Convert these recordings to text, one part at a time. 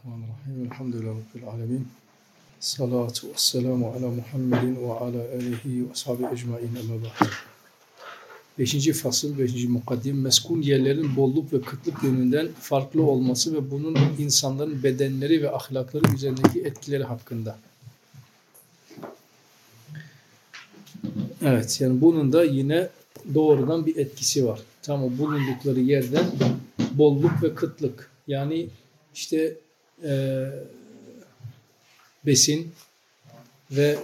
Bismillahirrahmanirrahim. Elhamdülillahi Rabbil alemin. Salatu vesselamu ala Muhammedin ve ala alihi ve sahibi ecmain ama ba'd. 5. fasıl, 5. mukaddim, meskun yerlerin bolluk ve kıtlık yönünden farklı olması ve bunun insanların bedenleri ve ahlakları üzerindeki etkileri hakkında. Evet, yani bunun da yine doğrudan bir etkisi var. Tam o bulundukları yerden bolluk ve kıtlık. Yani işte besin ve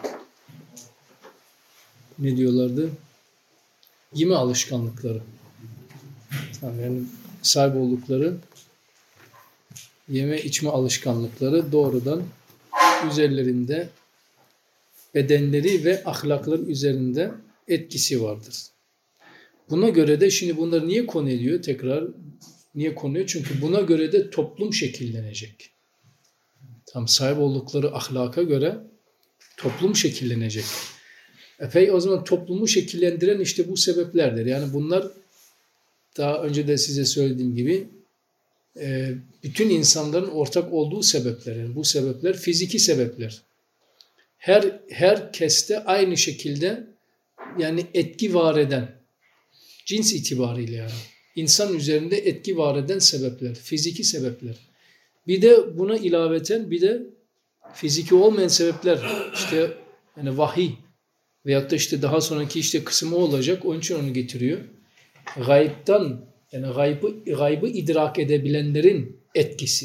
ne diyorlardı? Yeme alışkanlıkları. Yani sahip oldukları yeme içme alışkanlıkları doğrudan üzerlerinde bedenleri ve ahlakları üzerinde etkisi vardır. Buna göre de şimdi bunları niye konu ediyor? Tekrar niye konuyor? Çünkü buna göre de toplum şekillenecek. Tam sahip oldukları ahlaka göre toplum şekillenecek. O zaman toplumu şekillendiren işte bu sebeplerdir. Yani bunlar daha önce de size söylediğim gibi bütün insanların ortak olduğu sebepler. Yani bu sebepler fiziki sebepler. Herkeste aynı şekilde yani etki var eden, cins itibariyle yani insan üzerinde etki var eden sebepler, fiziki sebepler. Bir de buna ilaveten bir de fiziki olmayan sebepler işte yani vahiy veyahut da işte daha sonraki işte kısmı olacak. Onun için onu getiriyor. Gaybtan yani gaybı idrak edebilenlerin etkisi.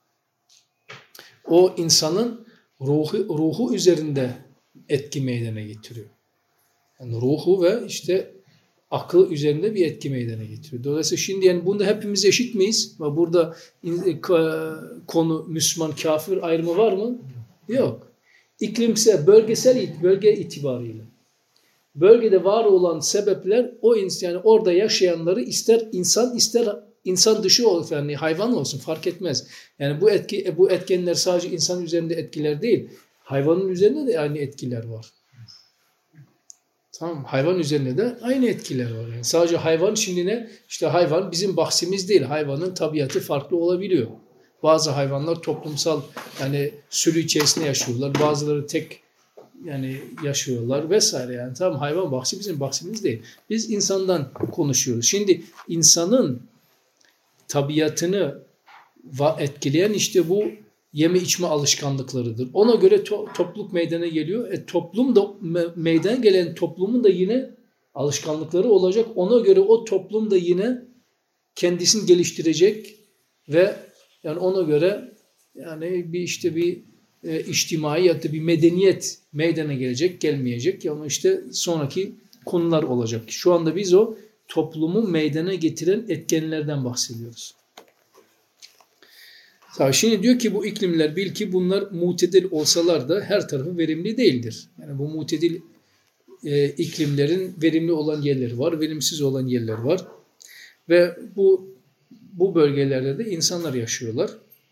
O insanın ruhu üzerinde etki meydana getiriyor. Yani ruhu ve işte akıl üzerinde bir etki meydana getiriyor. Dolayısıyla şimdi yani bunda hepimiz eşit miyiz? Ve burada konu Müslüman kafir ayrımı var mı? Yok. İklimsel, bölge itibariyle. Bölgede var olan sebepler o yani orada yaşayanları ister insan dışı olsun yani hayvan olsun fark etmez. Yani bu etkenler sadece insan üzerinde etkiler değil. Hayvanın üzerinde de aynı etkiler var. Tamam, hayvan üzerinde de aynı etkiler var. Yani sadece hayvan şimdi ne? İşte hayvan bizim bahsimiz değil. Hayvanın tabiatı farklı olabiliyor. Bazı hayvanlar toplumsal yani sürü içerisinde yaşıyorlar. Bazıları tek yani yaşıyorlar vesaire yani. Tamam hayvan bahsi bizim bahsimiz değil. Biz insandan konuşuyoruz. Şimdi insanın tabiatını etkileyen işte bu yeme içme alışkanlıklarıdır. Ona göre topluluk meydana geliyor. Toplum da meydana gelen toplumun da yine alışkanlıkları olacak. Ona göre o toplum da yine kendisini geliştirecek ve yani ona göre yani bir içtimai ya da bir medeniyet meydana gelecek, gelmeyecek. Yani işte sonraki konular olacak. Şu anda biz o toplumu meydana getiren etkenlerden bahsediyoruz. Şimdi diyor ki bu iklimler bil ki bunlar mutedil olsalar da her tarafı verimli değildir. Yani bu mutedil iklimlerin verimli olan yerleri var, verimsiz olan yerler var. Ve bu bölgelerde de insanlar yaşıyorlar.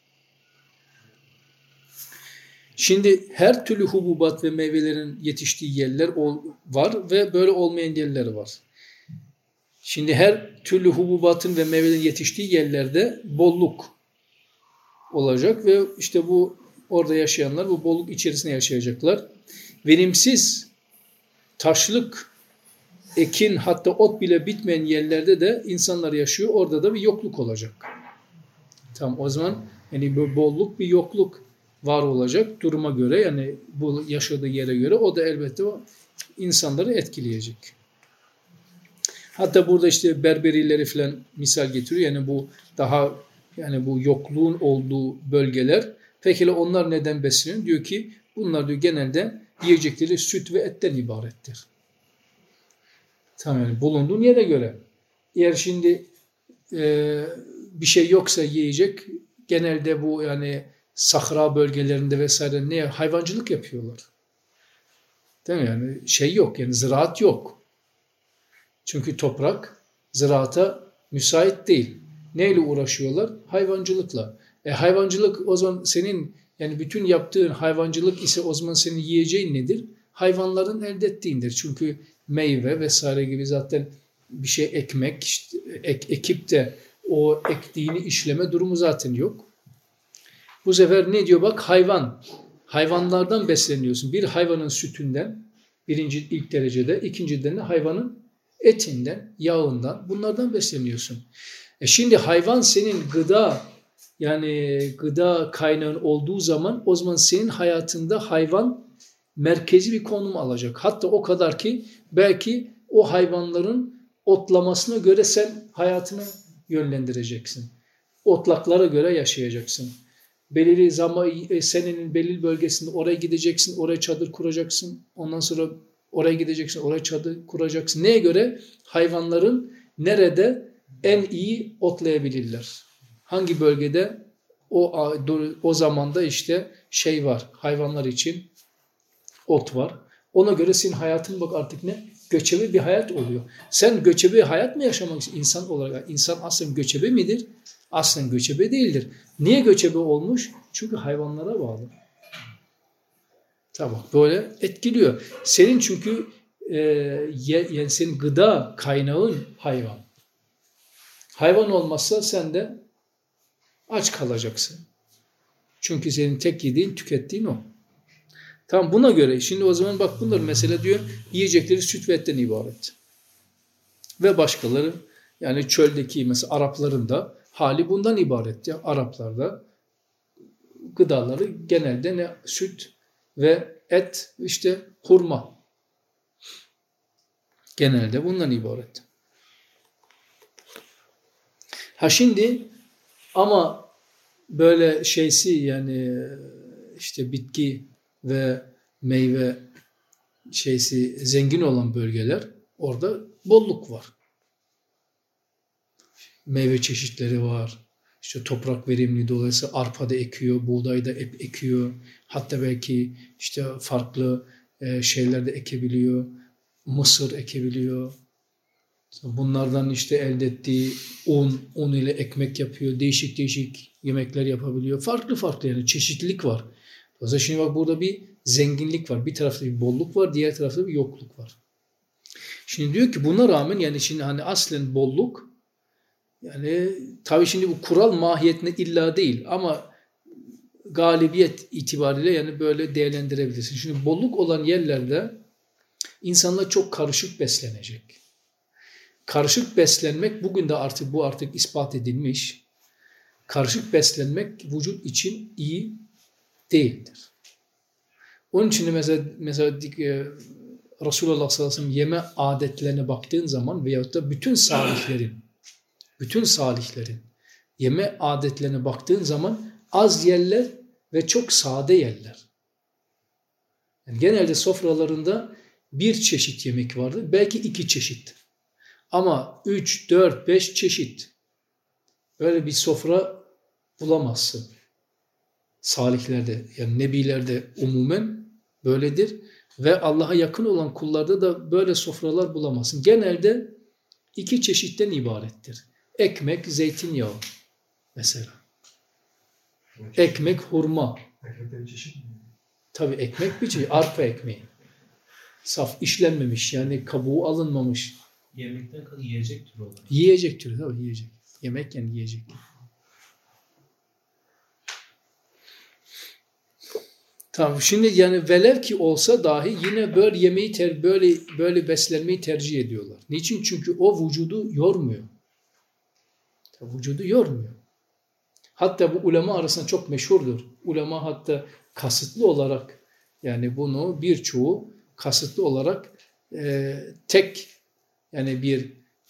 Şimdi her türlü hububat ve meyvelerin yetiştiği yerler var ve böyle olmayan yerler var. Şimdi her türlü hububatın ve meyvelerin yetiştiği yerlerde bolluk olacak ve işte bu orada yaşayanlar bu bolluk içerisinde yaşayacaklar. Verimsiz, taşlık, ekin hatta ot bile bitmeyen yerlerde de insanlar yaşıyor. Orada da bir yokluk olacak. Tamam o zaman yani bir bolluk bir yokluk var olacak duruma göre yani bu yaşadığı yere göre o da elbette o insanları etkileyecek. Hatta burada işte berberileri falan misal getiriyor. Yani bu daha yani bu yokluğun olduğu bölgeler. Peki onlar neden besleniyor? Diyor ki bunlar diyor genelde yiyecekleri süt ve etten ibarettir. Tamam yani bulunduğun yere göre. Eğer şimdi bir şey yoksa yiyecek genelde bu yani sahra bölgelerinde vesaire ne hayvancılık yapıyorlar. Değil mi? Yani şey yok yani ziraat yok. Çünkü toprak ziraata müsait değil. Neyle uğraşıyorlar? Hayvancılıkla. Hayvancılık o zaman senin yani bütün yaptığın hayvancılık ise o zaman senin yiyeceğin nedir? Hayvanların elde ettiğindir. Çünkü meyve vesaire gibi zaten bir şey ekmek, işte ekip de o ektiğini işleme durumu zaten yok. Bu sefer ne diyor bak hayvan. Hayvanlardan besleniyorsun. Bir hayvanın sütünden ilk derecede, ikinciden de hayvanın etinden, yağından bunlardan besleniyorsun. Şimdi hayvan senin gıda kaynağın olduğu zaman o zaman senin hayatında hayvan merkezi bir konum alacak. Hatta o kadar ki belki o hayvanların otlamasına göre sen hayatını yönlendireceksin. Otlaklara göre yaşayacaksın. Belirli senenin belirli bölgesinde oraya gideceksin, oraya çadır kuracaksın. Ondan sonra oraya gideceksin, oraya çadır kuracaksın. Neye göre? Hayvanların nerede en iyi otlayabilirler. Hangi bölgede o zamanda işte var, hayvanlar için ot var. Ona göre senin hayatın bak artık ne? Göçebe bir hayat oluyor. Sen göçebe hayat mı yaşamak istiyorsun insan olarak? İnsan aslında göçebe midir? Aslında göçebe değildir. Niye göçebe olmuş? Çünkü hayvanlara bağlı. Tamam, böyle etkiliyor. Senin çünkü yani senin gıda kaynağın hayvan. Hayvan olmazsa sen de aç kalacaksın. Çünkü senin tek yediğin, tükettiğin o. Tamam, buna göre şimdi o zaman bak bunlar mesela diyor yiyecekleri süt ve etten ibaret. Ve başkaları yani çöldeki mesela Arapların da hali bundan ibaret. Ya. Araplarda gıdaları genelde ne süt ve et işte hurma. Genelde bundan ibaret. Şimdi ama böyle yani işte bitki ve meyve zengin olan bölgeler orada bolluk var. Meyve çeşitleri var. İşte toprak verimli dolayısıyla arpa da ekiyor, buğday da ekiyor. Hatta belki işte farklı şeyler de ekebiliyor. Mısır ekebiliyor. Bunlardan işte elde ettiği un ile ekmek yapıyor. Değişik değişik yemekler yapabiliyor. Farklı farklı yani çeşitlilik var. O zaman şimdi bak burada bir zenginlik var. Bir tarafta bir bolluk var, diğer tarafta bir yokluk var. Şimdi diyor ki buna rağmen yani şimdi hani aslen bolluk yani tabii şimdi bu kural mahiyetine illa değil ama galibiyet itibariyle yani böyle değerlendirebilirsin. Şimdi bolluk olan yerlerde insanlar çok karışık beslenecek. Karışık beslenmek bugün de artık ispat edilmiş. Karışık beslenmek vücut için iyi değildir. Onun için de mesela Resulullah sallallahu aleyhi ve sellem yeme adetlerine baktığın zaman veyahut da bütün salihlerin yeme adetlerine baktığın zaman az yerler ve çok sade yerler. Yani genelde sofralarında bir çeşit yemek vardır. Belki 2 çeşit. Ama 3, 4, 5 çeşit. Böyle bir sofra bulamazsın. Salihlerde yani nebilerde umumen böyledir. Ve Allah'a yakın olan kullarda da böyle sofralar bulamazsın. Genelde 2 çeşitten ibarettir. Ekmek, zeytinyağı mesela. Ekmek, hurma. Ekmekte bir çeşit mi? Tabii ekmek bir çeşit. Arpa ekmeği. Saf, işlenmemiş yani kabuğu alınmamış. Yemekten kalın yiyecek türü olarak. Yiyecek türü tabii yiyecek. Yemek yani yiyecek. Tamam şimdi yani velev ki olsa dahi yine böyle yemeği böyle beslenmeyi tercih ediyorlar. Niçin? Çünkü o vücudu yormuyor. Vücudu yormuyor. Hatta bu ulema arasında çok meşhurdur. Ulema hatta kasıtlı olarak yani bunu birçoğu kasıtlı olarak tek yani bir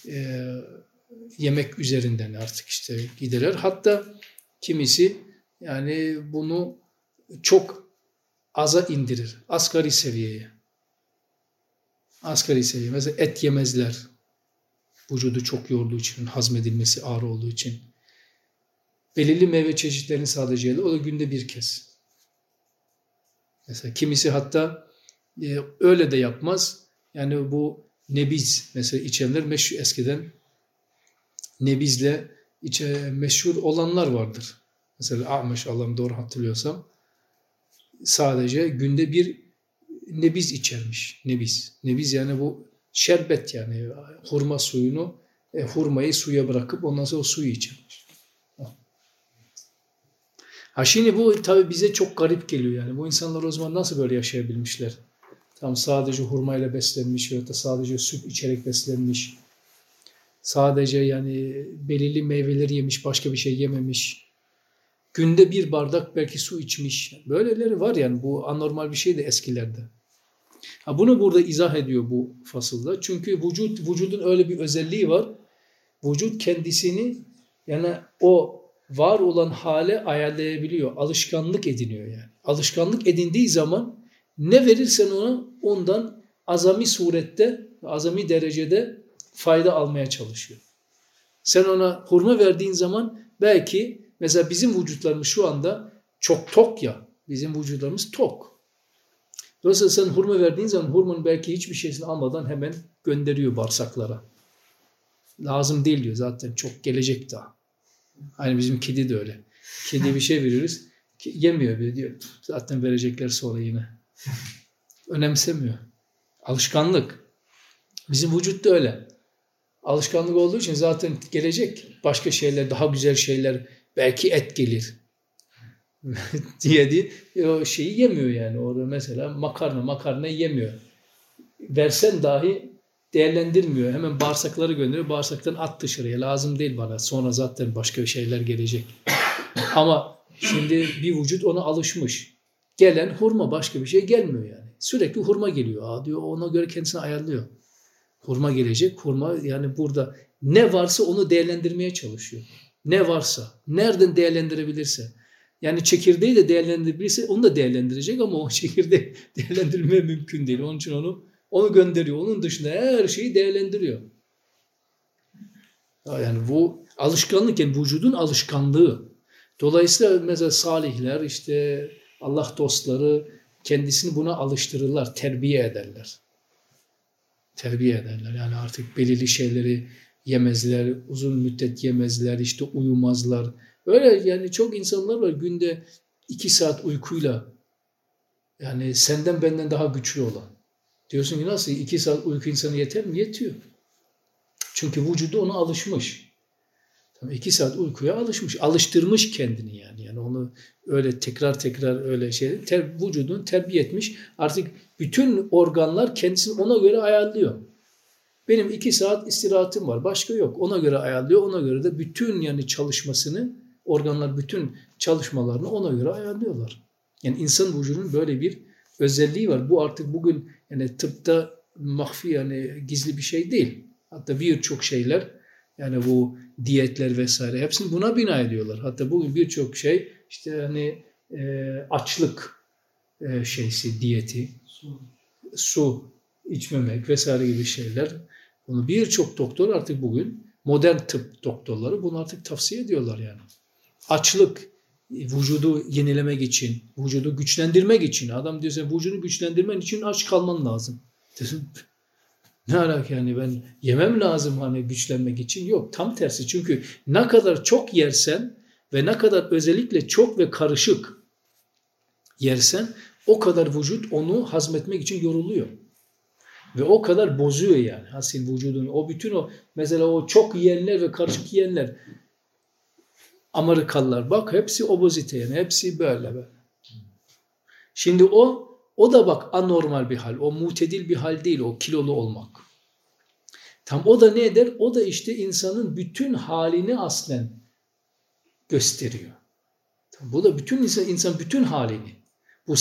yemek üzerinden artık işte giderler. Hatta kimisi yani bunu çok aza indirir. Asgari seviyeye. Asgari seviye. Mesela et yemezler. Vücudu çok yorduğu için, hazmedilmesi ağır olduğu için. Belirli meyve çeşitlerini sadece yer. O da günde bir kez. Mesela kimisi hatta öyle de yapmaz. Yani bu nebiz mesela içenler meşhur eskiden nebizle meşhur olanlar vardır. Mesela Ahmeş Allah'ım doğru hatırlıyorsam sadece günde bir nebiz içermiş. Nebiz. Nebiz yani bu şerbet yani hurma suyunu hurmayı suya bırakıp ondan sonra o suyu içermiş. Ha şimdi bu tabii bize çok garip geliyor yani. Bu insanlar o zaman nasıl böyle yaşayabilmişler? Tam sadece hurmayla beslenmiş ya da sadece süt içerek beslenmiş. Sadece yani belirli meyveleri yemiş, başka bir şey yememiş. Günde bir bardak belki su içmiş. Böyleleri var yani, bu anormal bir şey de eskilerde. Ha, bunu burada izah ediyor bu fasılda. Çünkü vücudun öyle bir özelliği var. Vücut kendisini yani o var olan hale ayarlayabiliyor. Alışkanlık ediniyor yani. Alışkanlık edindiği zaman ne verirsen ona ondan azami surette, azami derecede fayda almaya çalışıyor. Sen ona hurma verdiğin zaman belki mesela bizim vücutlarımız şu anda çok tok ya. Bizim vücutlarımız tok. Dolayısıyla sen hurma verdiğin zaman hurmanın belki hiçbir şeysini almadan hemen gönderiyor bağırsaklara. Lazım değil diyor, zaten çok gelecek daha. Aynı bizim kedi de öyle. Kediye bir şey veriyoruz. Yemiyor bile diyor. Zaten verecekler sonra yine. Önemsemiyor. Alışkanlık. Bizim vücut da öyle. Alışkanlık olduğu için zaten gelecek. Başka şeyler, daha güzel şeyler, belki et gelir diye o şeyi yemiyor yani. Orada mesela makarna yemiyor. Versen dahi değerlendirmiyor. Hemen bağırsakları gönderiyor. Bağırsaktan at dışarıya. Lazım değil bana. Sonra zaten başka şeyler gelecek. Ama şimdi bir vücut ona alışmış. Gelen hurma, başka bir şey gelmiyor yani. Sürekli hurma geliyor. Diyor, ona göre kendisini ayarlıyor. Hurma gelecek. Hurma yani burada ne varsa onu değerlendirmeye çalışıyor. Ne varsa. Nereden değerlendirebilirse. Yani çekirdeği de değerlendirebilirse onu da değerlendirecek ama o çekirdeği değerlendirme mümkün değil. Onun için onu gönderiyor. Onun dışında her şeyi değerlendiriyor. Yani bu alışkanlık, yani vücudun alışkanlığı. Dolayısıyla mesela salihler, işte Allah dostları kendisini buna alıştırırlar, terbiye ederler. Terbiye ederler. Yani artık belirli şeyleri yemezler, uzun müddet yemezler, işte uyumazlar. Öyle yani çok insanlar var günde 2 saat uykuyla, yani senden benden daha güçlü olan. Diyorsun ki nasıl 2 saat uyku insanı yeter mi? Yetiyor. Çünkü vücudu ona alışmış. 2 saat uykuya alışmış. Alıştırmış kendini yani. Yani onu öyle tekrar öyle vücudunu terbiye etmiş. Artık bütün organlar kendisini ona göre ayarlıyor. Benim 2 saat istirahatim var. Başka yok. Ona göre ayarlıyor. Ona göre de bütün yani çalışmasını, organlar bütün çalışmalarını ona göre ayarlıyorlar. Yani insan vücudunun böyle bir özelliği var. Bu artık bugün yani tıpta mahfi, yani gizli bir şey değil. Hatta birçok şeyler, yani bu diyetler vesaire hepsini buna bina ediyorlar. Hatta bugün birçok şey işte hani açlık diyeti, su içmemek vesaire gibi şeyler. Bunu birçok doktor artık bugün, modern tıp doktorları bunu artık tavsiye ediyorlar yani. Açlık, vücudu yenilemek için, vücudu güçlendirmek için. Adam diyor sen vücudunu güçlendirmen için aç kalman lazım. Diyorsun, ne alaka yani, ben yemem lazım hani güçlenmek için. Yok, tam tersi. Çünkü ne kadar çok yersen ve ne kadar özellikle çok ve karışık yersen o kadar vücut onu hazmetmek için yoruluyor. Ve o kadar bozuyor yani aslında vücudunu. O bütün o mesela o çok yiyenler ve karışık yiyenler, Amerikalılar bak hepsi obezite yani, hepsi böyle. Şimdi o da bak anormal bir hal. O mutedil bir hal değil o kilolu olmak. Tam o da ne eder? O da işte insanın bütün halini aslen gösteriyor. Bu da bütün insan bütün halini. Bu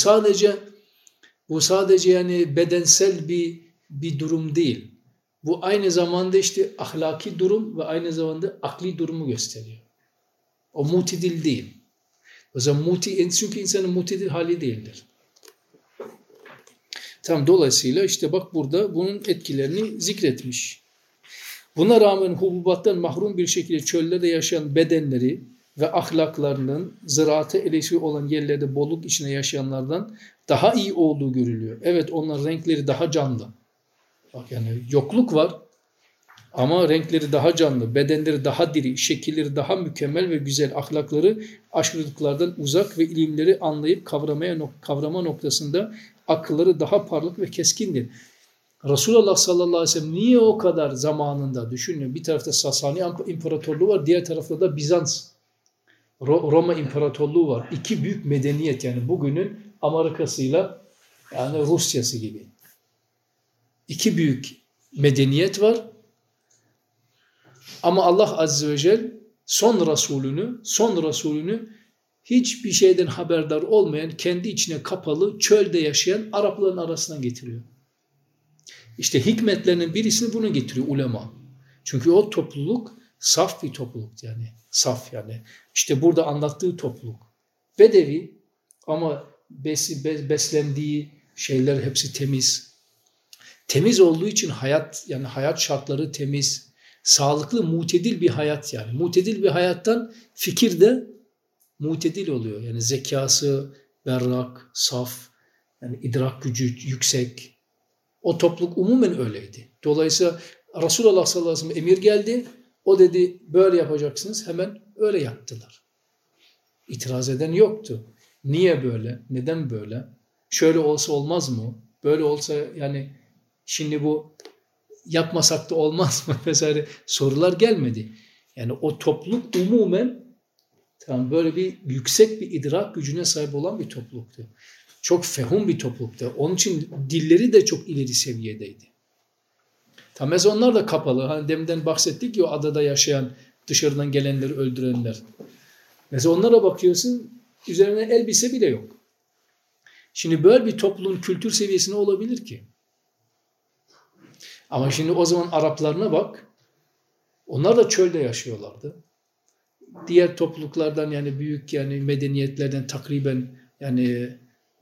sadece yani bedensel bir durum değil. Bu aynı zamanda işte ahlaki durum ve aynı zamanda akli durumu gösteriyor. O mutedil değil. O zaman çünkü insanın mutedil hali değildir. Dolayısıyla işte bak burada bunun etkilerini zikretmiş. Buna rağmen hububattan mahrum bir şekilde çöllerde yaşayan bedenleri ve ahlaklarının ziraate eleştiri olan yerlerde bolluk içinde yaşayanlardan daha iyi olduğu görülüyor. Evet, onların renkleri daha canlı. Bak yani yokluk var ama renkleri daha canlı, bedenleri daha diri, şekilleri daha mükemmel ve güzel, ahlakları aşırılıklardan uzak ve ilimleri anlayıp kavrama noktasında akılları daha parlak ve keskindir. Resulullah sallallahu aleyhi ve sellem niye o kadar zamanında, düşünün, bir tarafta Sasani İmparatorluğu var, diğer tarafta da Bizans. Roma İmparatorluğu var. İki büyük medeniyet, yani bugünün Amerika'sıyla yani Rusya'sı gibi. İki büyük medeniyet var. Ama Allah Azze ve Celle son Resulünü hiçbir şeyden haberdar olmayan, kendi içine kapalı, çölde yaşayan Arapların arasından getiriyor. İşte hikmetlerinin birisini bunu getiriyor ulema. Çünkü o topluluk saf bir topluluk, yani saf, yani işte burada anlattığı topluluk. Bedevi ama beslendiği şeyler hepsi temiz. Temiz olduğu için hayat şartları temiz, sağlıklı, mutedil bir hayat yani. Mutedil bir hayattan fikir de mutedil oluyor. Yani zekası berrak, saf, yani idrak gücü yüksek. O topluluk umumen öyleydi. Dolayısıyla Resulullah sallallahu aleyhi ve sellem emir geldi. O dedi böyle yapacaksınız. Hemen öyle yaptılar. İtiraz eden yoktu. Niye böyle? Neden böyle? Şöyle olsa olmaz mı? Böyle olsa yani şimdi bu yapmasak da olmaz mı? Vesaire sorular gelmedi. Yani o topluluk umumen böyle bir yüksek bir idrak gücüne sahip olan bir topluluktu. Çok fehum bir topluluktu. Onun için dilleri de çok ileri seviyedeydi. Mesela onlar da kapalı. Hani deminden bahsettik ya, o adada yaşayan, dışarıdan gelenleri öldürenler. Mesela onlara bakıyorsun, üzerine elbise bile yok. Şimdi böyle bir topluluğun kültür seviyesi ne olabilir ki? Ama şimdi o zaman Araplarına bak. Onlar da çölde yaşıyorlardı. Diğer topluluklardan, yani büyük yani medeniyetlerden takriben yani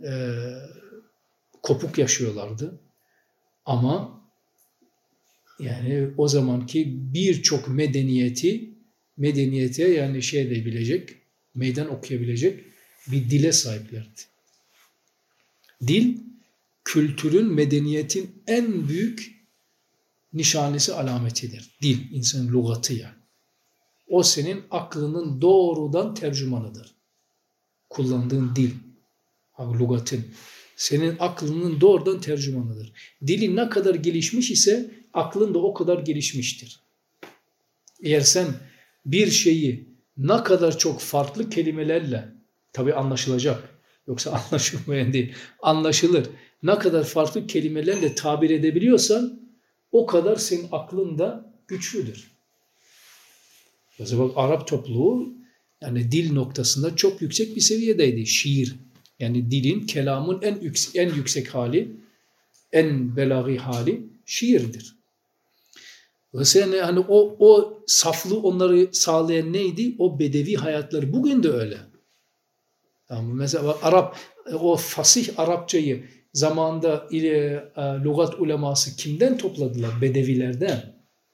kopuk yaşıyorlardı. Ama yani o zamanki birçok medeniyete yani şey de bilecek, meydan okuyabilecek bir dile sahiplerdi. Dil, kültürün, medeniyetin en büyük nişanesi, alametidir. Dil, insanın lügatı yani. O senin aklının doğrudan tercümanıdır. Kullandığın dil, lügatın, senin aklının doğrudan tercümanıdır. Dilin ne kadar gelişmiş ise aklın da o kadar gelişmiştir. Eğer sen bir şeyi ne kadar çok farklı kelimelerle, tabii anlaşılacak, yoksa anlaşılmayan değil, anlaşılır, ne kadar farklı kelimelerle tabir edebiliyorsan o kadar senin aklın da güçlüdür. Mesela bak, Arap topluluğu yani dil noktasında çok yüksek bir seviyedeydi. Şiir, yani dilin, kelamın en yüksek hali, en belâgî hali şiirdir. Mesela hani o saflığı onları sağlayan neydi? O bedevi hayatları. Bugün de öyle. Tamam, mesela o fasih Arapçayı zamanında lügat uleması kimden topladılar? Bedevilerden.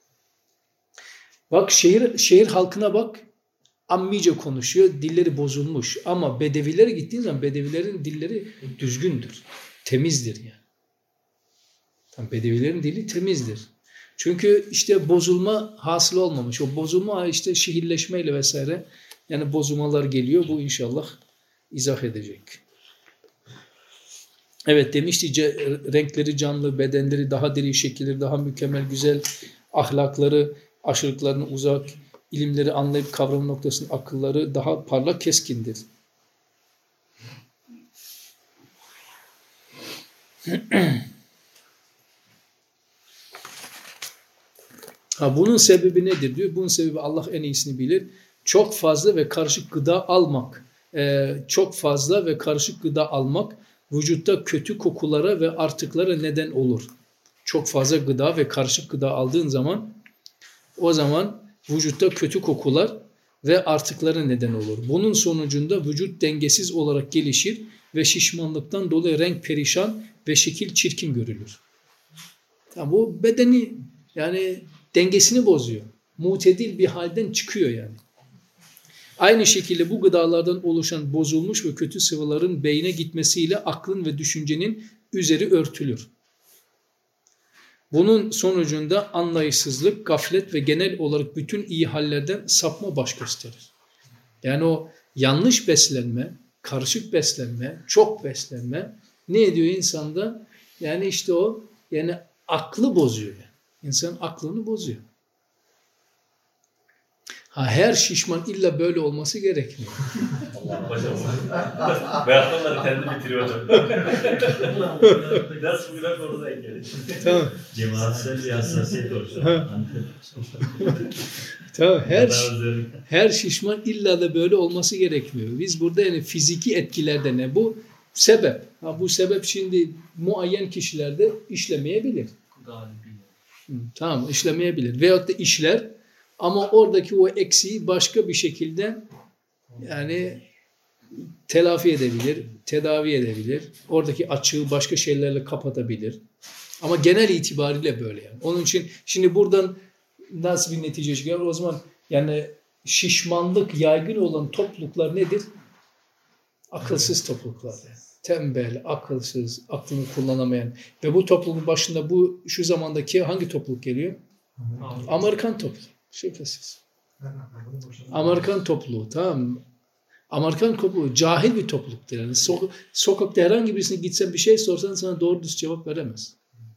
Bak şehir halkına bak, ammice konuşuyor, dilleri bozulmuş. Ama bedevilere gittiğin zaman bedevilerin dilleri düzgündür, temizdir yani. Tam bedevilerin dili temizdir. Çünkü işte bozulma hasıl olmamış. O bozulma işte şehirleşmeyle vesaire yani bozulmalar geliyor. Bu inşallah izah edecek. Evet, demişti renkleri canlı, bedenleri daha diri, şekilleri daha mükemmel, güzel, ahlakları aşırılıklarına uzak, ilimleri anlayıp kavrama noktasının akılları daha parlak, keskindir. Bunun sebebi nedir diyor. Bunun sebebi Allah en iyisini bilir. Çok fazla ve karışık gıda almak. Çok fazla ve karışık gıda almak vücutta kötü kokulara ve artıklara neden olur. Çok fazla gıda ve karışık gıda aldığın zaman o zaman vücutta kötü kokular ve artıklara neden olur. Bunun sonucunda vücut dengesiz olarak gelişir ve şişmanlıktan dolayı renk perişan ve şekil çirkin görülür. Yani bu bedeni yani dengesini bozuyor. Mutedil bir halden çıkıyor yani. Aynı şekilde bu gıdalardan oluşan bozulmuş ve kötü sıvıların beyne gitmesiyle aklın ve düşüncenin üzeri örtülür. Bunun sonucunda anlayışsızlık, gaflet ve genel olarak bütün iyi hallerden sapma baş gösterir. Yani o yanlış beslenme, karışık beslenme, çok beslenme ne ediyor insanda? Yani işte o yani aklı bozuyor. Yani. İnsanın aklını bozuyor. Her şişman illa böyle olması gerekmiyor. Hocam. Veyahut onları kendi bitiriyor hocam. Nasıl bir laf orada engel. Tamam. Cemaatsel bir hassasiyet oluşuyor. Tamam. Her şişman illa da böyle olması gerekmiyor. Biz burada yani fiziki etkilerde ne? Bu sebep. Bu sebep şimdi muayyen kişilerde işlemeyebilir. Tamam, işlemeyebilir. Veyahut da işler ama oradaki o eksiği başka bir şekilde yani telafi edebilir, tedavi edebilir. Oradaki açığı başka şeylerle kapatabilir. Ama genel itibariyle böyle yani. Onun için şimdi buradan nasıl bir netice çıkıyor? O zaman yani şişmanlık yaygın olan topluluklar nedir? Akılsız topluluklar. Tembel, akılsız, aklını kullanamayan ve bu topluluğun başında şu zamandaki hangi topluluk geliyor? Amerikan topluluğu. Şüphesiz. Amerikan topluluğu, tamam mı? Amerikan topluluğu cahil bir topluluktur. Yani sokakta herhangi birisine gitsen bir şey sorsan sana doğru düz cevap veremez.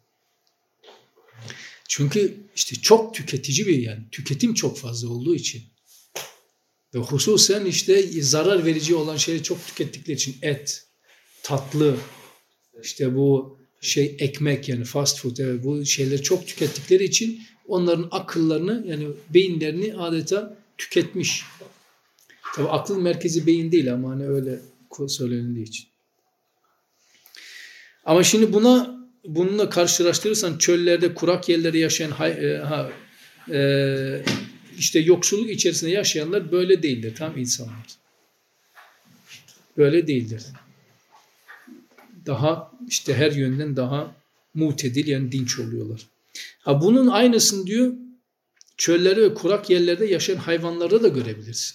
Çünkü işte çok tüketici bir yani tüketim çok fazla olduğu için ve hususen işte zarar verici olan şeyleri çok tükettikleri için et, tatlı, işte bu ekmek yani fast food bu şeyleri çok tükettikleri için onların akıllarını yani beyinlerini adeta tüketmiş. Tabii aklın merkezi beyin değil ama hani öyle söylenildiği için. Ama şimdi bununla karşılaştırırsan çöllerde, kurak yerlerde yaşayan işte yoksulluk içerisinde yaşayanlar böyle değildir. Tam insanlar. Böyle değildir. Daha işte her yönden daha mutedil yani dinç oluyorlar. Bunun aynısını diyor çöllerde ve kurak yerlerde yaşayan hayvanlarda da görebilirsin.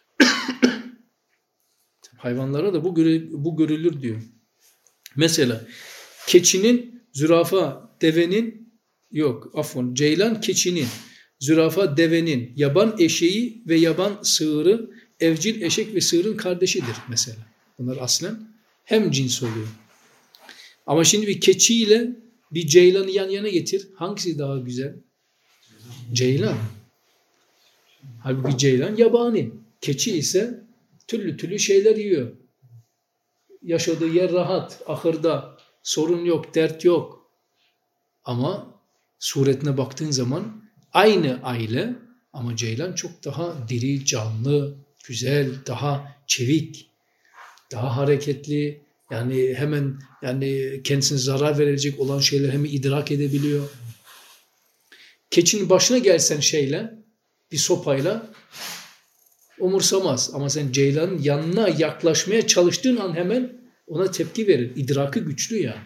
Hayvanlara da bu görülür diyor. Mesela keçinin, zürafa, devenin ceylan keçinin, zürafa devenin, yaban eşeği ve yaban sığırı, evcil eşek ve sığırın kardeşidir mesela. Bunlar aslen hem cins oluyor. Ama şimdi bir keçiyle bir ceylanı yan yana getir. Hangisi daha güzel? Ceylan. Halbuki ceylan yabani. Keçi ise türlü şeyler yiyor. Yaşadığı yer rahat, ahırda. Sorun yok, dert yok. Ama suretine baktığın zaman aynı aile ama ceylan çok daha diri, canlı, güzel, daha çevik, daha hareketli. Yani hemen yani kendisine zarar verecek olan şeyler hemen idrak edebiliyor. Keçinin başına gelsen bir sopayla umursamaz. Ama sen ceylanın yanına yaklaşmaya çalıştığın an hemen ona tepki verir. İdraki güçlü yani.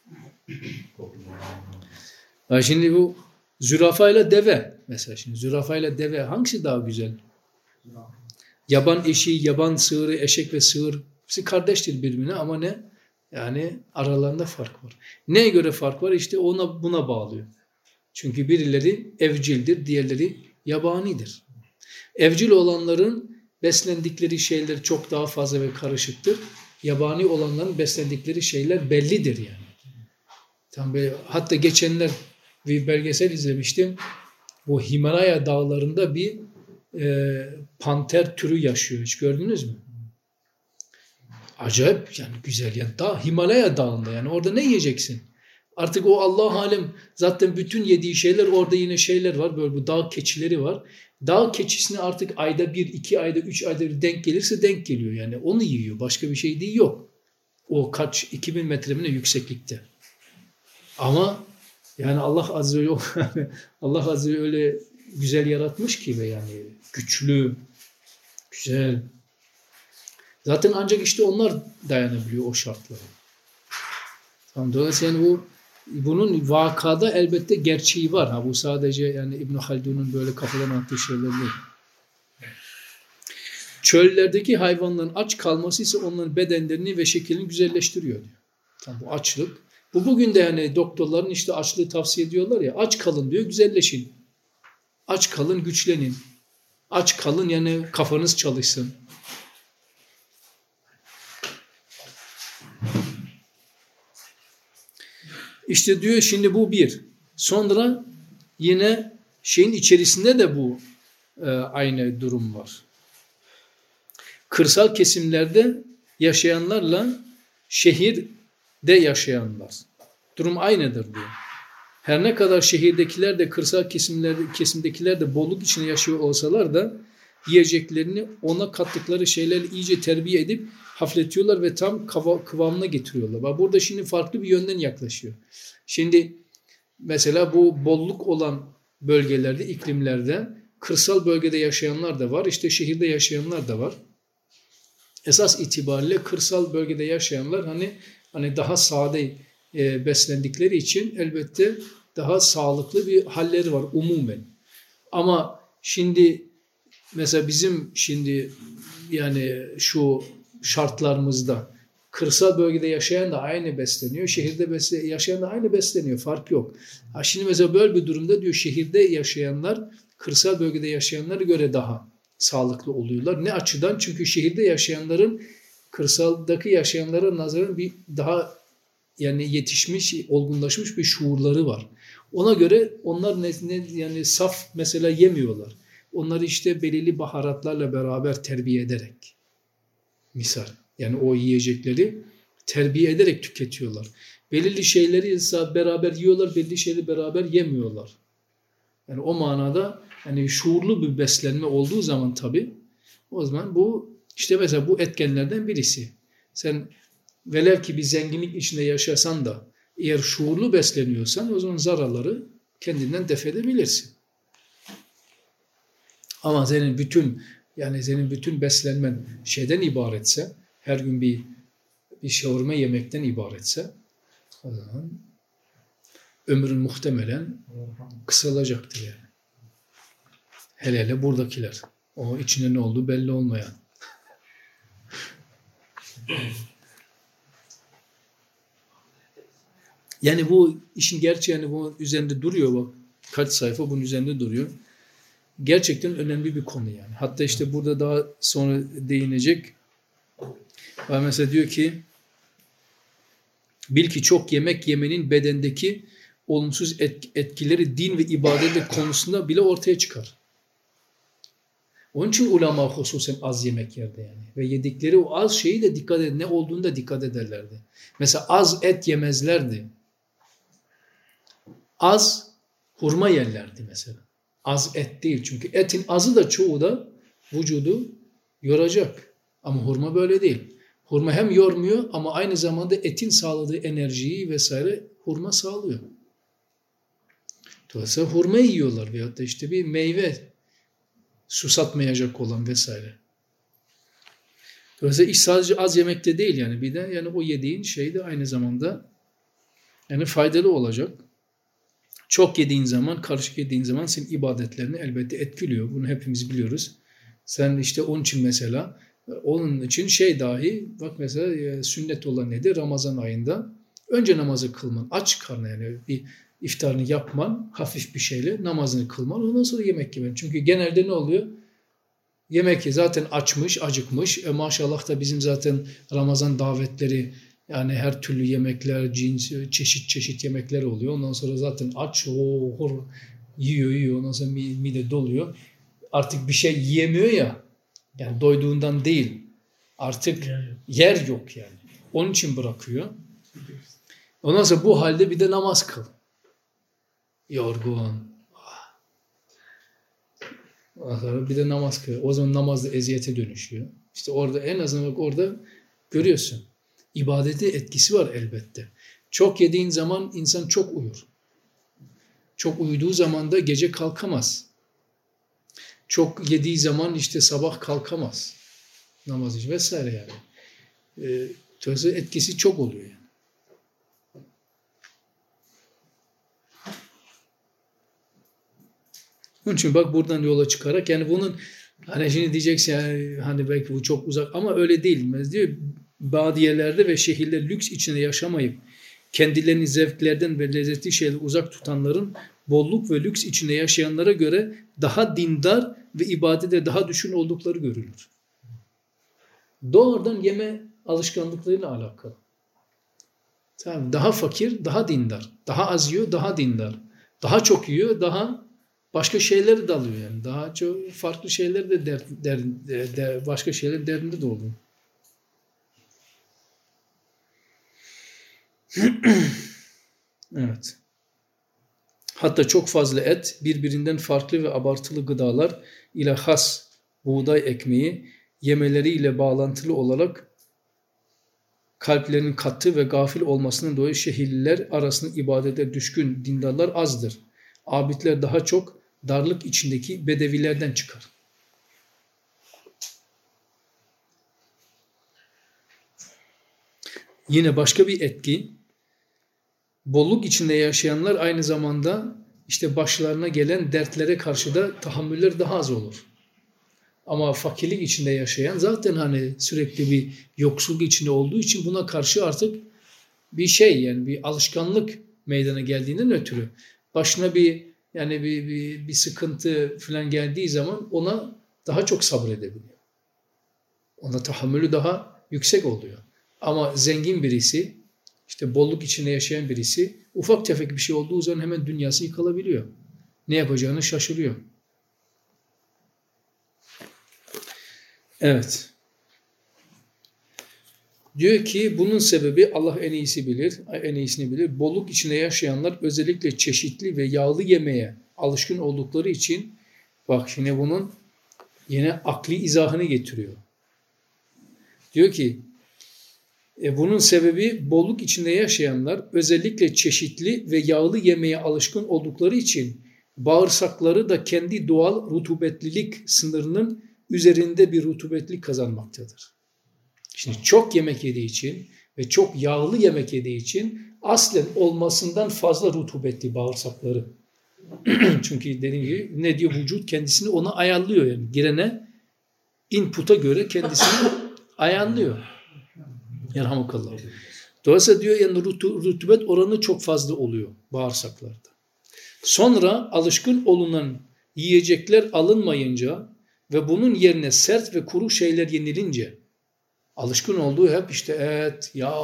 Şimdi bu zürafayla deve mesela şimdi zürafayla deve hangisi daha güzel? Yaban eşeği, yaban sığırı, eşek ve sığır hepsi kardeştir birbirine ama ne? Yani aralarında fark var. Neye göre fark var? İşte buna bağlıyor. Çünkü birileri evcildir, diğerleri yabanidir. Evcil olanların beslendikleri şeyler çok daha fazla ve karışıktır. Yabani olanların beslendikleri şeyler bellidir yani. Hatta geçenler bir belgesel izlemiştim. Bu Himalaya dağlarında bir panter türü yaşıyor. Hiç gördünüz mü? Acayip yani güzel. Yani Himalaya dağında yani orada ne yiyeceksin? Artık o Allah alem zaten bütün yediği şeyler orada yine şeyler var. Böyle bu dağ keçileri var. Dağ keçisine artık ayda 1, 2 ayda 3 ayda bir denk gelirse denk geliyor. Yani onu yiyor. Başka bir şey değil yok. O 2000 metre mi ne yükseklikte. Ama yani Allah Azze ve öyle güzel yaratmış ki ve yani güçlü, güzel. Zaten ancak işte onlar dayanabiliyor o şartlara. Dolayısıyla yani bunun vakada elbette gerçeği var. Bu sadece yani İbn Haldun'un böyle kafadan attığı şeyler değil. Çöllerdeki hayvanların aç kalması ise onların bedenlerini ve şeklini güzelleştiriyor diyor. Bu açlık. Bugün de yani doktorların işte açlığı tavsiye ediyorlar ya. Aç kalın diyor, güzelleşin. Aç kalın, güçlenin. Aç kalın yani kafanız çalışsın. İşte diyor şimdi bu bir. Sonra yine şeyin içerisinde de bu aynı durum var. Kırsal kesimlerde yaşayanlarla şehirde yaşayanlar. Durum aynıdır diyor. Her ne kadar şehirdekiler de kırsal kesimdekiler de bolluk içinde yaşıyor olsalar da yiyeceklerini ona kattıkları şeylerle iyice terbiye edip hafifletiyorlar ve tam kıvamına getiriyorlar. Bak burada şimdi farklı bir yönden yaklaşıyor. Şimdi mesela bu bolluk olan bölgelerde, iklimlerde kırsal bölgede yaşayanlar da var, işte şehirde yaşayanlar da var. Esas itibariyle kırsal bölgede yaşayanlar hani daha sade beslendikleri için elbette daha sağlıklı bir halleri var umumen. Ama şimdi mesela bizim şimdi yani şu şartlarımızda kırsal bölgede yaşayan da aynı besleniyor, şehirde yaşayan da aynı besleniyor, fark yok. Şimdi mesela böyle bir durumda diyor şehirde yaşayanlar kırsal bölgede yaşayanlara göre daha sağlıklı oluyorlar. Ne açıdan? Çünkü şehirde yaşayanların kırsaldaki yaşayanlara nazaran bir daha yani yetişmiş, olgunlaşmış bir şuurları var. Ona göre onlar yani saf mesela yemiyorlar. Onları işte belirli baharatlarla beraber terbiye ederek misal yani o yiyecekleri terbiye ederek tüketiyorlar. Belirli şeyleri beraber yiyorlar, belirli şeyleri beraber yemiyorlar. Yani o manada yani şuurlu bir beslenme olduğu zaman tabii o zaman bu işte mesela bu etkenlerden birisi. Sen velev ki bir zenginlik içinde yaşasan da eğer şuurlu besleniyorsan o zaman zararları kendinden def edebilirsin. Ama senin bütün beslenmen şeyden ibaretse, her gün bir şavurma yemekten ibaretse o zaman ömrün muhtemelen kısalacaktır yani. Hele buradakiler. O içinde ne olduğu belli olmayan. Yani bu işin gerçeği yani bu üzerinde duruyor bak. Kaç sayfa bunun üzerinde duruyor. Gerçekten önemli bir konu yani. Hatta işte burada daha sonra değinecek. Mesela diyor ki bil ki çok yemek yemenin bedendeki olumsuz etkileri din ve ibadet konusunda bile ortaya çıkar. Onun için ulema hususen az yemek yerdi yani. Ve yedikleri o az şeyi de dikkat eder. Ne olduğunu da dikkat ederlerdi. Mesela az et yemezlerdi. Az hurma yerlerdi mesela. Az et değil. Çünkü etin azı da çoğu da vücudu yoracak. Ama hurma böyle değil. Hurma hem yormuyor ama aynı zamanda etin sağladığı enerjiyi vesaire hurma sağlıyor. Dolayısıyla hurma yiyorlar veyahut da işte bir meyve susatmayacak olan vesaire. Dolayısıyla iş sadece az yemekte değil yani bir de yani o yediğin şey de aynı zamanda yani faydalı olacak. Çok yediğin zaman, karışık yediğin zaman senin ibadetlerini elbette etkiliyor. Bunu hepimiz biliyoruz. Sen işte onun için mesela onun için şey dahi bak mesela sünnet olan nedir? Ramazan ayında önce namazı kılman, aç karnına yani bir iftarını yapman, hafif bir şeyle namazını kılman, ondan sonra yemek yemen. Çünkü genelde ne oluyor? Yemek zaten açmış, acıkmış. Maşallah da bizim zaten Ramazan davetleri yani her türlü yemekler, çeşit yemekler oluyor. Ondan sonra zaten aç, yiyor. Ondan sonra mide doluyor. Artık bir şey yiyemiyor ya. Yani doyduğundan değil. Artık yer yok yani. Onun için bırakıyor. Ondan sonra bu halde bir de namaz kıl. Yorgun. Ondan sonra bir de namaz kıl. O zaman namaz da eziyete dönüşüyor. İşte orada en azından bak orada görüyorsun. İbadete etkisi var elbette. Çok yediğin zaman insan çok uyur. Çok uyuduğu zaman da gece kalkamaz. Çok yediği zaman işte sabah kalkamaz. Namaz için vesaire yani. Dolayısıyla etkisi çok oluyor yani. Onun için bak buradan yola çıkarak yani bunun hani şimdi diyeceksin yani hani belki bu çok uzak ama öyle değil. Mesela diyor badiyelerde ve şehirler lüks içinde yaşamayıp kendilerini zevklerden ve lezzetli şeylerden uzak tutanların bolluk ve lüks içinde yaşayanlara göre daha dindar ve ibadete daha düşkün oldukları görülür. Doğrudan yeme alışkanlıklarıyla alakalı. Tamam, daha fakir, daha dindar. Daha az yiyor, daha dindar. Daha çok yiyor, daha başka şeyler de alıyor yani. Daha çok farklı şeyler de başka şeyler derdinde de oluyor. Evet. Hatta çok fazla et, birbirinden farklı ve abartılı gıdalar ile has buğday ekmeği yemeleriyle bağlantılı olarak kalplerinin katı ve gafil olmasından dolayı şehirliler arasında ibadete düşkün dindarlar azdır. Abidler daha çok darlık içindeki bedevilerden çıkar. Yine başka bir etki, bolluk içinde yaşayanlar aynı zamanda işte başlarına gelen dertlere karşı da tahammüller daha az olur. Ama fakirlik içinde yaşayan zaten hani sürekli bir yoksulluk içinde olduğu için buna karşı artık bir şey yani bir alışkanlık meydana geldiğinden ötürü başına bir sıkıntı falan geldiği zaman ona daha çok sabredebiliyor. Ona tahammülü daha yüksek oluyor. Ama zengin birisi, işte bolluk içinde yaşayan birisi ufak tefek bir şey olduğu zaman hemen dünyası yıkılabiliyor. Ne yapacağını şaşırıyor. Evet. Diyor ki bunun sebebi Allah en iyisi bilir, en iyisini bilir. Bolluk içinde yaşayanlar özellikle çeşitli ve yağlı yemeye alışkın oldukları için bak şimdi bunun yine akli izahını getiriyor. Diyor ki bunun sebebi bolluk içinde yaşayanlar özellikle çeşitli ve yağlı yemeye alışkın oldukları için bağırsakları da kendi doğal rutubetlilik sınırının üzerinde bir rutubetlik kazanmaktadır. Şimdi çok yemek yediği için ve çok yağlı yemek yediği için aslen olmasından fazla rutubetli bağırsakları. Çünkü dediğim gibi ne diyor vücut kendisini ona ayarlıyor yani girene input'a göre kendisini ayarlıyor. Yerhamukallah. Dolayısıyla diyor yani rutubet oranı çok fazla oluyor bağırsaklarda. Sonra alışkın olunan yiyecekler alınmayınca ve bunun yerine sert ve kuru şeyler yenilince alışkın olduğu hep işte et, yağ,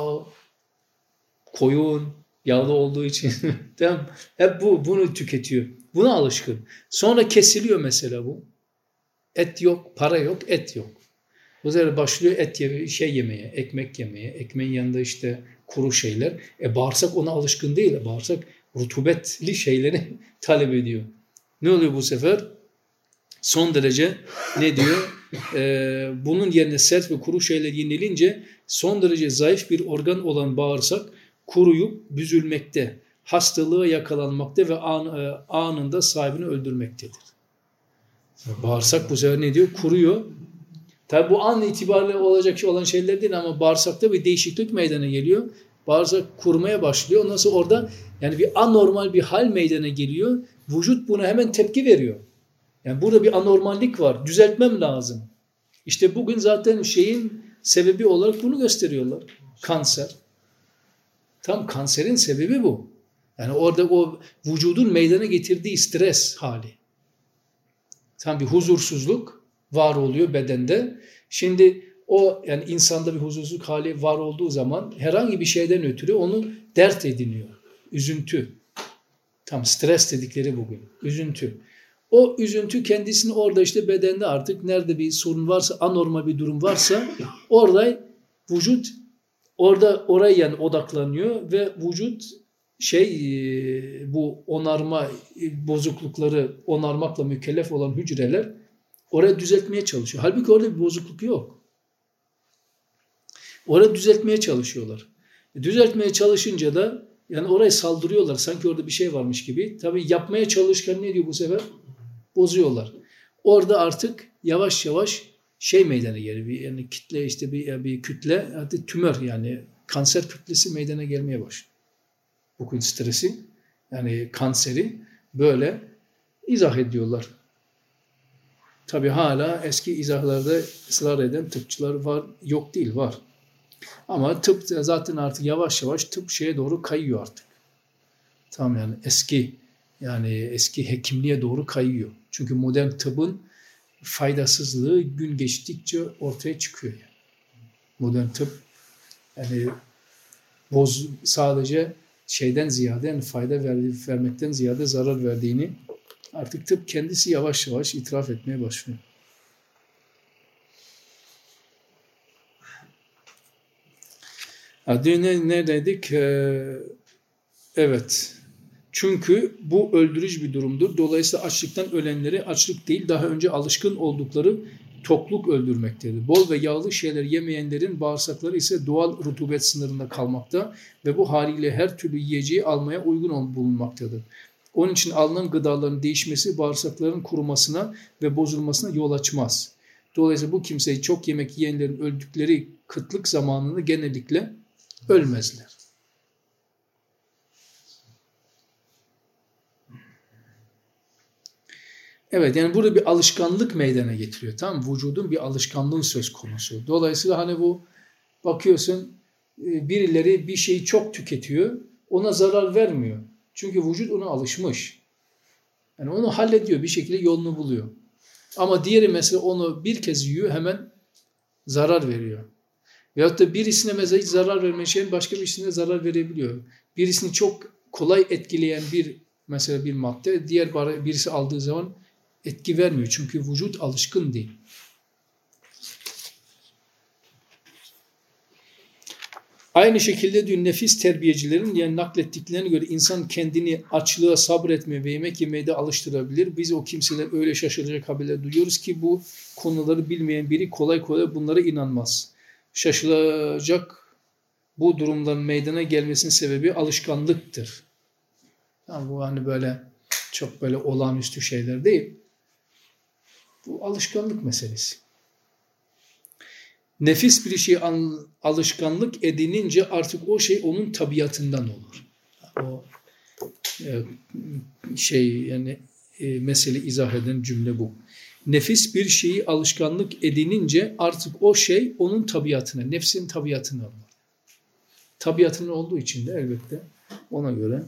koyun, yağlı olduğu için hep bunu tüketiyor. Buna alışkın. Sonra kesiliyor mesela bu. Et yok, para yok, et yok. Bu sefer başlıyor yemeye, ekmek yemeye, ekmeğin yanında işte kuru şeyler. Bağırsak ona alışkın değil. Bağırsak rutubetli şeyleri talep ediyor. Ne oluyor bu sefer? Son derece ne diyor? Bunun yerine sert ve kuru şeyler yenilince son derece zayıf bir organ olan bağırsak kuruyup büzülmekte, hastalığa yakalanmakta ve anında sahibini öldürmektedir. Bağırsak bu sefer ne diyor? Kuruyor. Tabi bu an itibariyle olacak olan şeyler değil ama bağırsakta bir değişiklik meydana geliyor. Bağırsak kurmaya başlıyor. Ondan sonra orada yani bir anormal bir hal meydana geliyor. Vücut buna hemen tepki veriyor. Yani burada bir anormallik var. Düzeltmem lazım. İşte bugün zaten şeyin sebebi olarak bunu gösteriyorlar. Kanser. Tam kanserin sebebi bu. Yani orada o vücudun meydana getirdiği stres hali. Tam bir huzursuzluk var oluyor bedende. Şimdi o yani insanda bir huzursuzluk hali var olduğu zaman herhangi bir şeyden ötürü onu dert ediniyor. Üzüntü. Tam stres dedikleri bugün. Üzüntü. O üzüntü kendisini orada işte bedende artık nerede bir sorun varsa, anormal bir durum varsa orada vücut oraya yani odaklanıyor ve vücut bu onarma bozuklukları onarmakla mükellef olan hücreler oraya düzeltmeye çalışıyor. Halbuki orada bir bozukluk yok. Oraya düzeltmeye çalışıyorlar. Düzeltmeye çalışınca da yani oraya saldırıyorlar. Sanki orada bir şey varmış gibi. Tabii yapmaya çalışırken ne diyor bu sefer? Bozuyorlar. Orada artık yavaş yavaş meydana geliyor. Yani kitle işte bir kütle hatta tümör yani kanser kütlesi meydana gelmeye başlıyor. Bugün stresi yani kanseri böyle izah ediyorlar. Tabii hala eski izahlarda ısrar eden tıpçılar var. Yok değil var. Ama tıp zaten artık yavaş yavaş tıp şeye doğru kayıyor artık. Tamam yani eski hekimliğe doğru kayıyor. Çünkü modern tıbbın faydasızlığı gün geçtikçe ortaya çıkıyor. Yani. Modern tıp yani sadece şeyden ziyade, yani fayda vermekten ziyade zarar verdiğini artık tıp kendisi yavaş yavaş itiraf etmeye başlıyor. Dün neredeydik? Evet. Çünkü bu öldürücü bir durumdur. Dolayısıyla açlıktan ölenleri açlık değil, daha önce alışkın oldukları tokluk öldürmektedir. Bol ve yağlı şeyler yemeyenlerin bağırsakları ise doğal rutubet sınırında kalmakta ve bu haliyle her türlü yiyeceği almaya uygun bulunmaktadır. Onun için alınan gıdaların değişmesi bağırsakların kurumasına ve bozulmasına yol açmaz. Dolayısıyla bu kimseyi çok yemek yiyenlerin öldükleri kıtlık zamanında genellikle ölmezler. Evet, yani burada bir alışkanlık meydana getiriyor. Tamam, vücudun bir alışkanlığı söz konusu. Dolayısıyla hani bu bakıyorsun birileri bir şeyi çok tüketiyor, ona zarar vermiyor. Çünkü vücut ona alışmış. Yani onu hallediyor, bir şekilde yolunu buluyor. Ama diğeri mesela onu bir kez yiyor, hemen zarar veriyor. Veyahut da birisine mesela hiç zarar vermeyen başka birisine zarar verebiliyor. Birisini çok kolay etkileyen mesela bir madde diğer birisi aldığı zaman etki vermiyor. Çünkü vücut alışkın değil. Aynı şekilde dün nefis terbiyecilerin yani naklettiklerine göre insan kendini açlığa sabretmeye ve yemek yemeye de alıştırabilir. Biz o kimseler öyle şaşıracak haberler duyuyoruz ki bu konuları bilmeyen biri kolay kolay bunlara inanmaz. Şaşılacak bu durumların meydana gelmesinin sebebi alışkanlıktır. Yani bu hani böyle çok böyle olağanüstü şeyler değil. Bu alışkanlık meselesi. Nefis bir şey alışkanlık edinince artık o şey onun tabiatından olur. O yani mesele izah eden cümle bu. Nefis bir şeyi alışkanlık edinince artık o şey onun tabiatına, nefsin tabiatına olur. Tabiatının olduğu için de elbette ona göre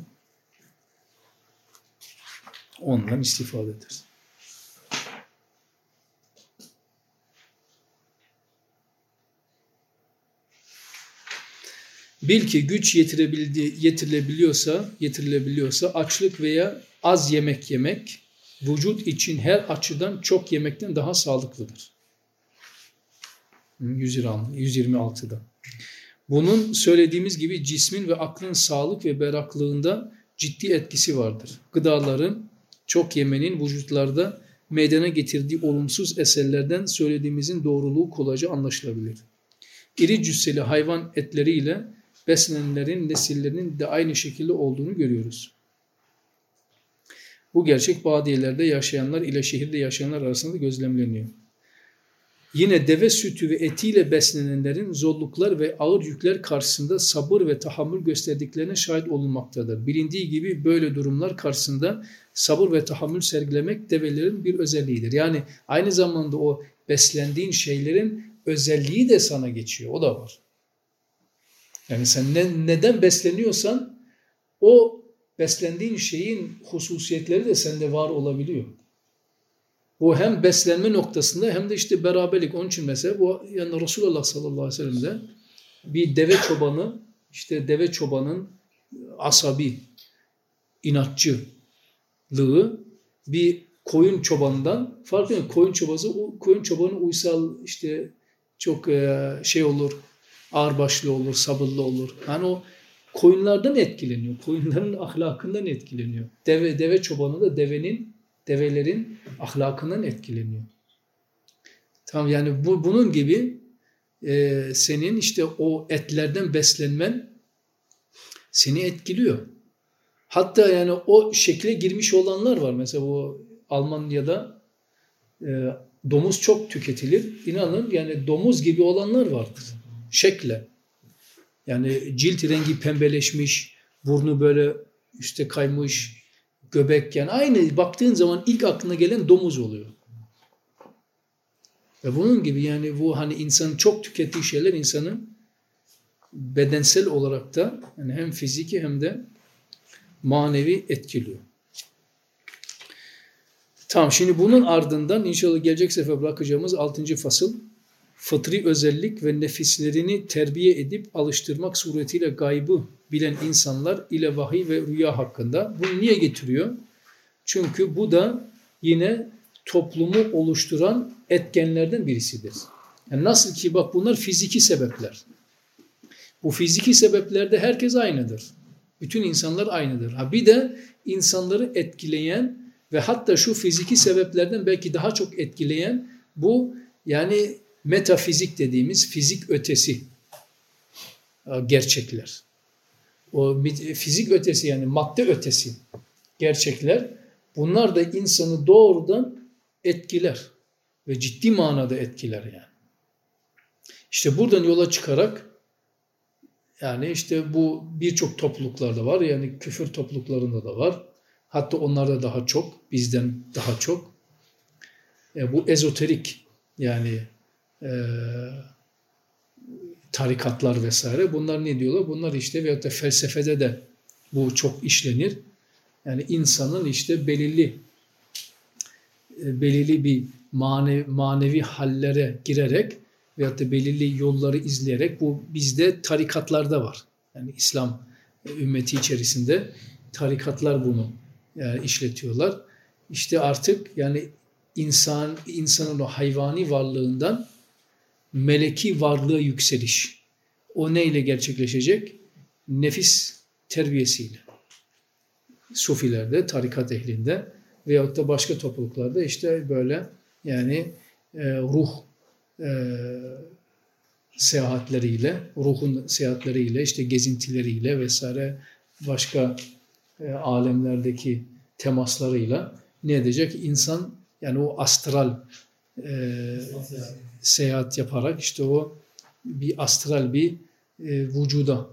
ondan istifade ederiz. Bil ki güç yetirilebiliyorsa açlık veya az yemek vücut için her açıdan çok yemekten daha sağlıklıdır. 126'da. Bunun söylediğimiz gibi cismin ve aklın sağlık ve berraklığında ciddi etkisi vardır. Gıdaların çok yemenin vücutlarda meydana getirdiği olumsuz eserlerden söylediğimizin doğruluğu kolayca anlaşılabilir. İri cüsseli hayvan etleriyle beslenenlerin nesillerinin de aynı şekilde olduğunu görüyoruz. Bu gerçek badiyelerde yaşayanlar ile şehirde yaşayanlar arasında gözlemleniyor. Yine deve sütü ve etiyle beslenenlerin zorluklar ve ağır yükler karşısında sabır ve tahammül gösterdiklerine şahit olunmaktadır. Bilindiği gibi böyle durumlar karşısında sabır ve tahammül sergilemek develerin bir özelliğidir. Yani aynı zamanda o beslendiğin şeylerin özelliği de sana geçiyor. O da var. Yani sen neden besleniyorsan o beslendiğin şeyin hususiyetleri de sende var olabiliyor. Bu hem beslenme noktasında hem de işte beraberlik. Onun için mesela bu yani Resulullah sallallahu aleyhi ve sellem de bir deve çobanın asabi, inatçılığı bir koyun çobanından farklı. Yani koyun çobanı uysal işte çok olur, ağırbaşlı olur, sabırlı olur. Yani o koyunlardan etkileniyor. Koyunların ahlakından etkileniyor. Deve çobanı da develerin ahlakından etkileniyor. Tamam, yani bunun gibi senin işte o etlerden beslenmen seni etkiliyor. Hatta yani o şekle girmiş olanlar var. Mesela bu Almanya'da domuz çok tüketilir. İnanın yani domuz gibi olanlar vardır. Şekle. Yani cilt rengi pembeleşmiş, burnu böyle üste kaymış, göbek, yani aynı baktığın zaman ilk aklına gelen domuz oluyor. Ve bunun gibi yani bu hani insanın çok tükettiği şeyler insanı bedensel olarak da yani hem fiziki hem de manevi etkiliyor. Tamam, şimdi bunun ardından inşallah gelecek sefer bırakacağımız 6. fasıl fıtri özellik ve nefislerini terbiye edip alıştırmak suretiyle gaybı bilen insanlar ile vahiy ve rüya hakkında. Bunu niye getiriyor? Çünkü bu da yine toplumu oluşturan etkenlerden birisidir. Yani nasıl ki bak bunlar fiziki sebepler. Bu fiziki sebeplerde herkes aynıdır. Bütün insanlar aynıdır. Bir de insanları etkileyen ve hatta şu fiziki sebeplerden belki daha çok etkileyen bu yani metafizik dediğimiz fizik ötesi gerçekler. O fizik ötesi yani madde ötesi gerçekler bunlar da insanı doğrudan etkiler ve ciddi manada etkiler yani. İşte buradan yola çıkarak yani işte bu birçok topluluklarda var yani küfür topluluklarında da var. Hatta onlarda daha çok, bizden daha çok. Bu ezoterik yani tarikatlar vesaire bunlar ne diyorlar? Bunlar işte veyahut da felsefede de bu çok işlenir. Yani insanın işte belirli bir manevi hallere girerek veyahut da belirli yolları izleyerek bu bizde tarikatlarda var. Yani İslam ümmeti içerisinde tarikatlar bunu işletiyorlar. İşte artık yani insanın o hayvani varlığından meleki varlığa yükseliş. O neyle gerçekleşecek? Nefis terbiyesiyle. Sufilerde, tarikat ehlinde veyahut da başka topluluklarda işte böyle yani ruh seyahatleriyle, ruhun seyahatleriyle, işte gezintileriyle vesaire başka alemlerdeki temaslarıyla ne edecek? İnsan yani o astral seyahat yaparak işte o bir astral bir vücuda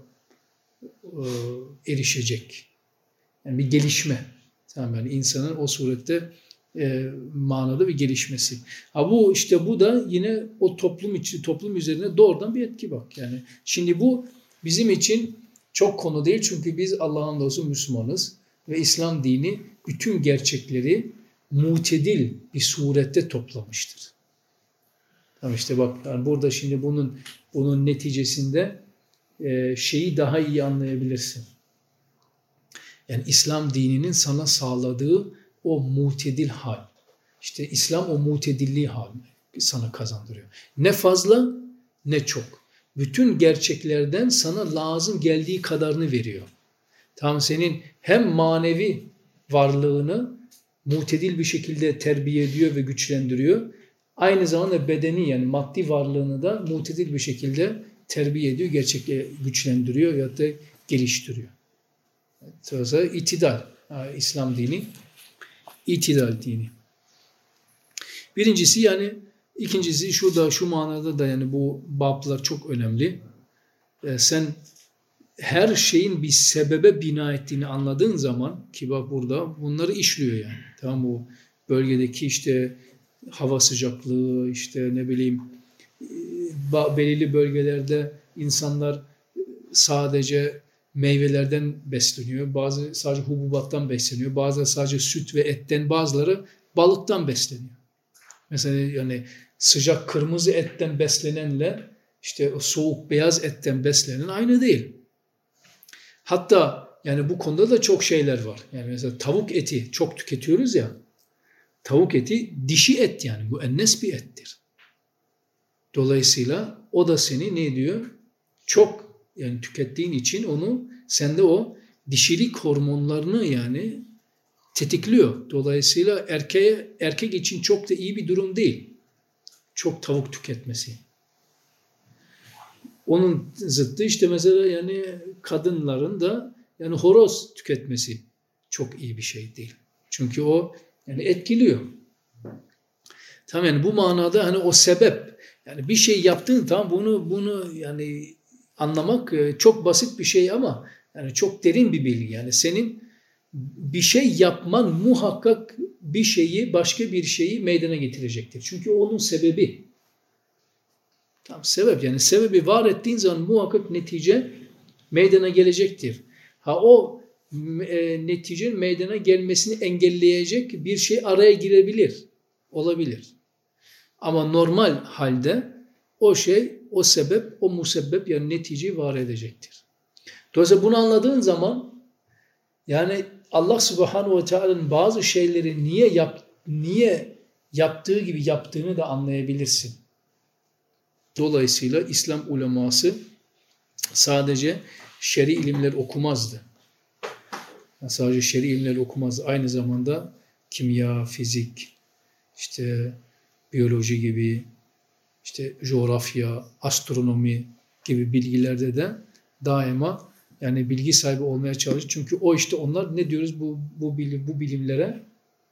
erişecek. Yani bir gelişme. Tamam yani insanın o surette manada bir gelişmesi. Bu işte bu da yine o toplum üzerine doğrudan bir etki bak. Yani şimdi bu bizim için çok konu değil çünkü biz Allah'ın dostu Müslümanız ve İslam dini bütün gerçekleri mutedil bir surette toplamıştır. Tamam işte bak yani burada şimdi bunun neticesinde şeyi daha iyi anlayabilirsin. Yani İslam dininin sana sağladığı o mutedil hal. İşte İslam o mutedilliği hal sana kazandırıyor. Ne fazla ne çok. Bütün gerçeklerden sana lazım geldiği kadarını veriyor. Tam senin hem manevi varlığını mutedil bir şekilde terbiye ediyor ve güçlendiriyor. Aynı zamanda bedeni yani maddi varlığını da mutedil bir şekilde terbiye ediyor, gerçekle güçlendiriyor ya da geliştiriyor. Sırası itidal. İslam dini itidal dini. Birincisi yani ikincisi şu manada da yani bu bablar çok önemli. Sen her şeyin bir sebebe bina ettiğini anladığın zaman ki bak burada bunları işliyor yani. Tamam o bölgedeki işte hava sıcaklığı işte ne bileyim belirli bölgelerde insanlar sadece meyvelerden besleniyor. Bazı sadece hububattan besleniyor. Bazıları sadece süt ve etten, bazıları balıktan besleniyor. Mesela yani sıcak kırmızı etten beslenenle işte soğuk beyaz etten beslenen aynı değil. Hatta yani bu konuda da çok şeyler var. Yani mesela tavuk eti çok tüketiyoruz ya. Tavuk eti dişi et yani. Müennes bir ettir. Dolayısıyla o da seni ne diyor? Çok yani tükettiğin için onu sende o dişilik hormonlarını yani tetikliyor. Dolayısıyla erkek için çok da iyi bir durum değil. Çok tavuk tüketmesi. Onun zıttı işte mesela yani kadınların da yani horoz tüketmesi çok iyi bir şey değil. Çünkü o yani etkiliyor. Tamam yani bu manada hani o sebep yani bir şey yaptığın tamam bunu yani anlamak çok basit bir şey ama yani çok derin bir bilgi. Yani senin bir şey yapman muhakkak bir şeyi başka bir şeyi meydana getirecektir. Çünkü onun sebebi. Tamam sebep yani sebebi var ettiğin zaman muhakkak netice meydana gelecektir. O neticenin meydana gelmesini engelleyecek bir şey araya girebilir. Olabilir. Ama normal halde o şey, o sebep, o musebbep yani neticeyi var edecektir. Dolayısıyla bunu anladığın zaman yani Allah Subhanahu ve Teala'nın bazı şeyleri niye yaptığı gibi yaptığını da anlayabilirsin. Dolayısıyla İslam uleması sadece şer'i ilimler okumazdı. Yani sadece şer'i ilimler okumazdı. Aynı zamanda kimya, fizik, işte biyoloji gibi, işte coğrafya, astronomi gibi bilgilerde de daima yani bilgi sahibi olmaya çalışır. Çünkü o işte onlar ne diyoruz bu bilimlere?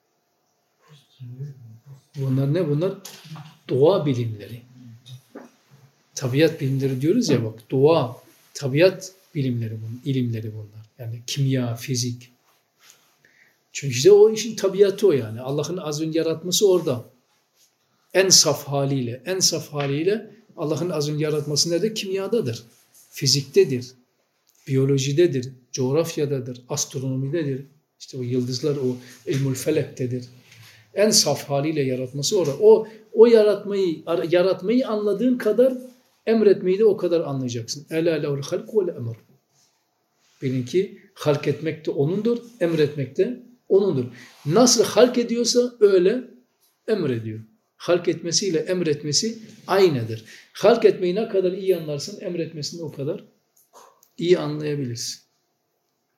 Bunlar ne? Bunlar doğa bilimleri. Tabiat bilimleri diyoruz ya bak. Doğa, tabiat bilimleri ilimleri bunlar. Yani kimya, fizik. Çünkü işte o işin tabiatı o yani. Allah'ın azın yaratması orada. En saf haliyle Allah'ın azın yaratması nerede? Kimyadadır. Fiziktedir. Biyolojidedir. Coğrafyadadır. Astronomidedir. İşte o yıldızlar, o ilmül felektedir. En saf haliyle yaratması orada. O yaratmayı anladığın kadar emretmeyi de o kadar anlayacaksın. Ela lehul halk vel emr. Bilin ki halk etmek de O'nundur, emretmek de O'nundur. Nasıl halk ediyorsa öyle emrediyor. Halk etmesiyle emretmesi aynıdır. Halk etmeyi ne kadar iyi anlarsın, emretmesini o kadar iyi anlayabilirsin.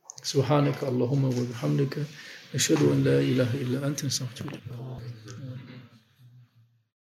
Subhaneke Allahumma ve bihamdike eşhedü en la ilahe illa ente estağfiruke.